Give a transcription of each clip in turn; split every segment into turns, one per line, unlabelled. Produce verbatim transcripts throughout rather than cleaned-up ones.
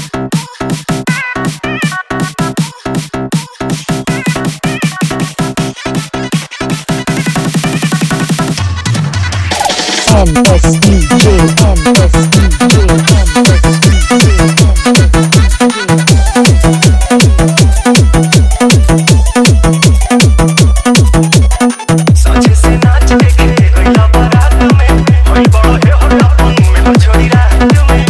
M S D J, M S D J, M S D
साझे से नाच देखे गइला बारात में होई बड़ हे होटापन में हो छोड़ी रात में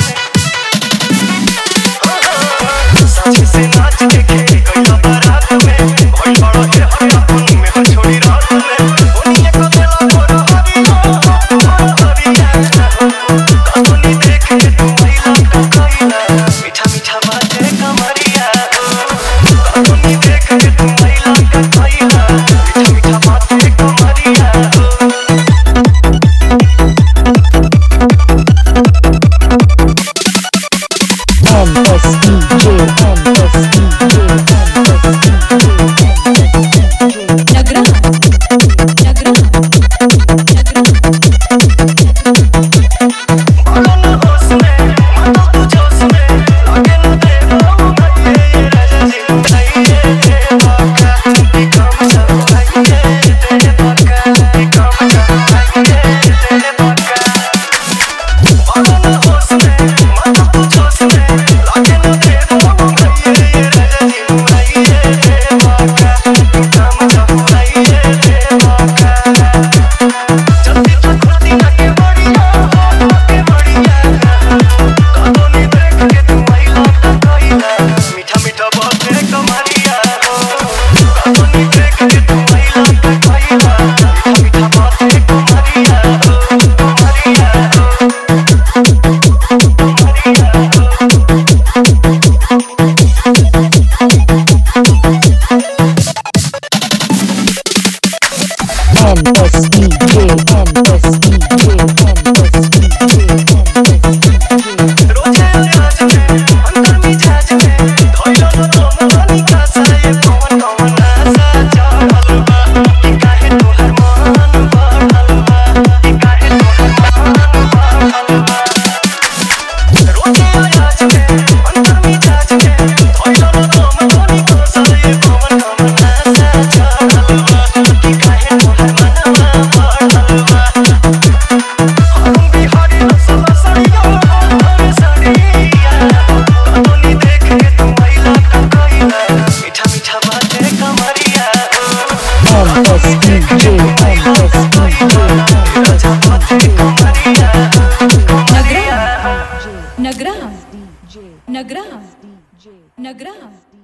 साझे से नाच देखे गइला बारात में होई बड़ हे होटापन में हो छोड़ी रात में ओनिए को देला मोर हरिया हरिया कतनी देखे तू आइला का कइला मीठा मीठा बातें कमरिया कतनी देखे तू आइला का कइला मीठा मीठा बातें कमरिया
M S D J, M S D J, M S D J,
Nagra Nagra
बालन होश में माता तू जोश में लागे न दे पाऊंगा ये राजा जी चाहिए बाका काम चाहिए तेरे बाका काम चाहिए तेरे बाका बालन होश में माता तू जोश में लागे न दे पाऊंगा ये राजा जी चाहिए बाका काम चाहिए तेरे बाका जल्दी तो खुलती ना के बढ़िया के बढ़िया कतनी देख के तू आइला का कइला मीठा मीठा बातें कमरिया कतनी देख के तू आइला का कइला मीठा मीठा बातें कमरिया कमरिया
M S D J, M S D J, M S D J,
रोजे आज में अंदर मिजाज में धइला न तुम रानी का साए कौन कौन आसा चढ़ल बा कि काहे तोहर मन बढ़ल बा कि काहे तोहर मन बढ़ल बा रोजे आज में अंदर मिजाज में धइला न तुम रानी का साए कौन कौन आसा चढ़ल बा कि काहे तोहर मन बढ़ल बा हम बिहारी नस्ल सड़िया हम सड़िया कतनी देख के तू आइला का कइला मीठा मीठा बातें कमरिया
M S D J, M S D J,
राजा बातें कमरिया कमरिया
नगरा नगरा नगरा